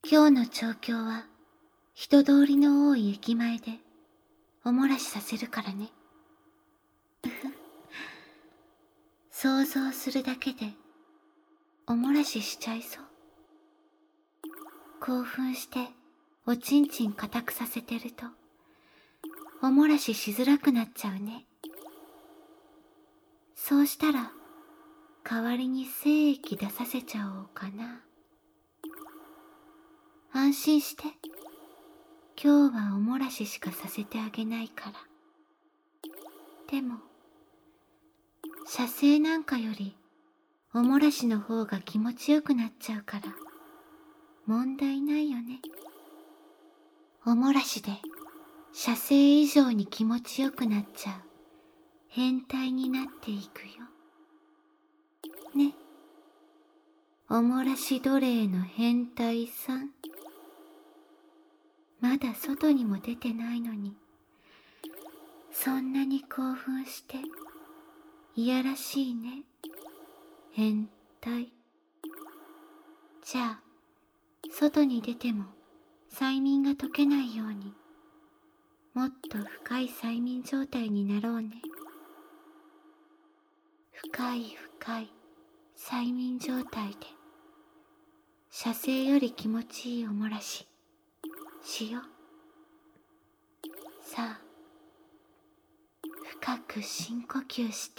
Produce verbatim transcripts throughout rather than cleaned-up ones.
今日の調教は人通りの多い駅前でおもらしさせるからね。想像するだけでおもらししちゃいそう。興奮しておちんちん固くさせてるとおもらししづらくなっちゃうね。そうしたら代わりに精液出させちゃおうかな。安心して。今日はおもらししかさせてあげないから。でも射精なんかよりおもらしの方が気持ちよくなっちゃうから問題ないよね。おもらしで射精以上に気持ちよくなっちゃう変態になっていくよ。ね。おもらし奴隷の変態さん。まだ外にも出てないのにそんなに興奮していやらしいね。変態。じゃあ外に出ても催眠が解けないようにもっと深い催眠状態になろうね。深い深い催眠状態で射精より気持ちいいおもらししよう。さあ深く深呼吸して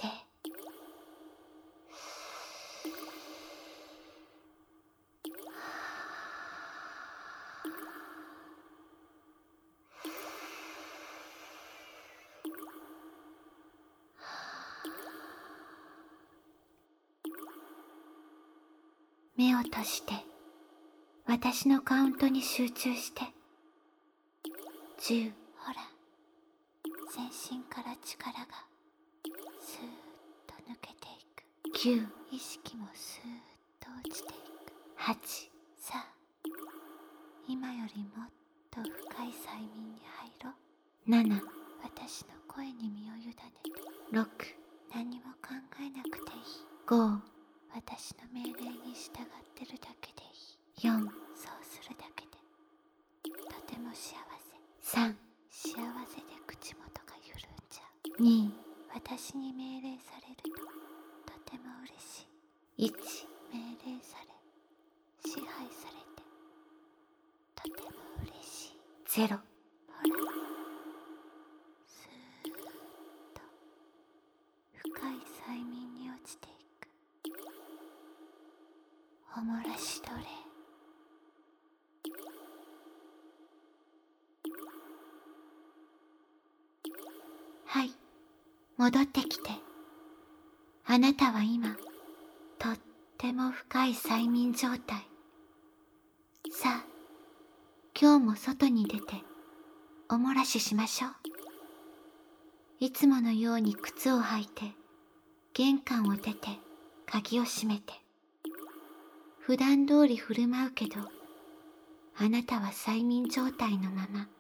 目を閉じて私のカウントに集中して。じゅう。ほら全身から力がスーッと抜けていく。きゅう。意識もスーッと落ちていく。はち。さあ今よりもっと深い催眠に入ろう。なな。私の声に身を委ねて。ろく。何も考えなくていい。ご。私の命令に従ってるだけでいい。よん。そうするだけでとても幸せ。さん。幸せで口元が緩んじゃう。に。私に命令されるととても嬉しい。いち。命令され支配されてとても嬉しい。ゼロ。ほらスーッと深い催眠に落ちていく。おもらし奴隷。はい、戻ってきて。あなたは今とっても深い催眠状態。さあ今日も外に出ておもらししましょう。いつものように靴を履いて玄関を出て鍵を閉めて普段通り振る舞うけどあなたは催眠状態のまま。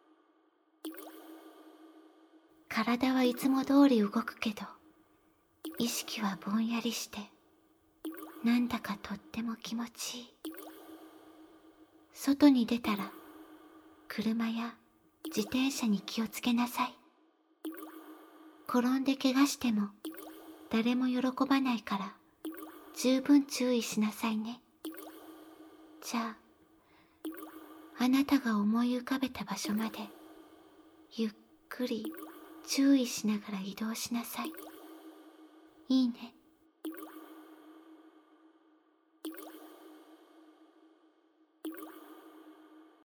体はいつも通り動くけど意識はぼんやりしてなんだかとっても気持ちいい。外に出たら車や自転車に気をつけなさい。転んで怪我しても誰も喜ばないから十分注意しなさいね。じゃああなたが思い浮かべた場所までゆっくり注意しながら移動しなさい。いいね。